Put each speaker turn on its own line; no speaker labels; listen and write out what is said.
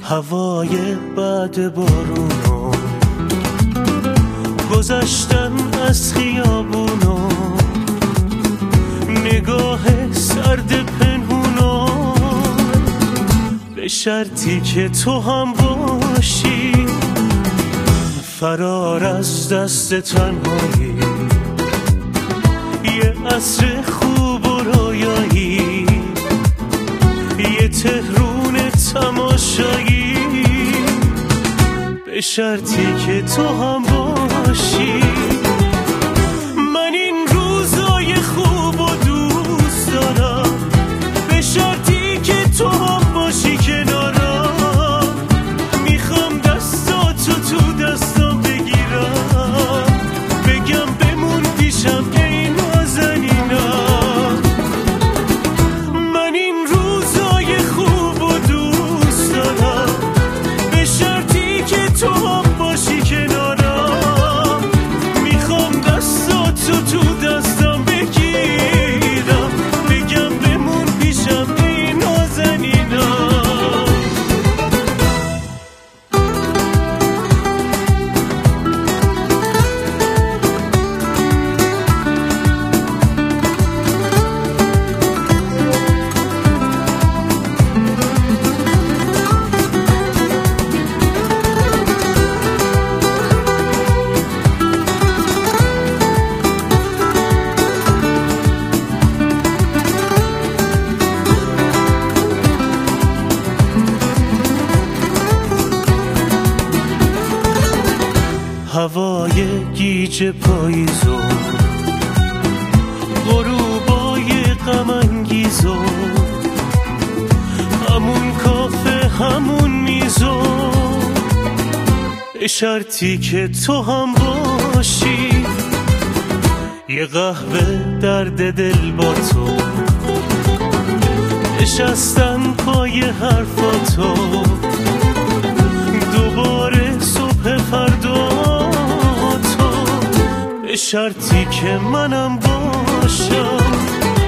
هوای بعد بارونو، گذشتن از خیابونو، نگاه سرد پنهونو، به شرطی که تو هم باشی، فرار از دست تنهایی، یه عصر خوب و رویایی، یه تهرون تماشایی، به شرطی که تو هم باشی. من این روزای خوب و دوست دارم، به شرطی که تو هم باشی کنارم. میخوام دستاتو تو دستام بگیرم، بگم بمون پیشم ای نازنینم. من این روزای خوب و دوست دارم، به شرطی که تو هم باشی کنارم. میخوام دستاتو تو دستام بگیرم، بگم بمون پیشم ای نازنینم. هوای گیج پاییزو، غروبای غم انگیزو، همون کافه همون میزو، به شرطی که تو هم باشی. یه قهوه درد دل با تو، نشستن پای حرفاتو، دوباره صبح فردا تو، به شرطی که منم باشم.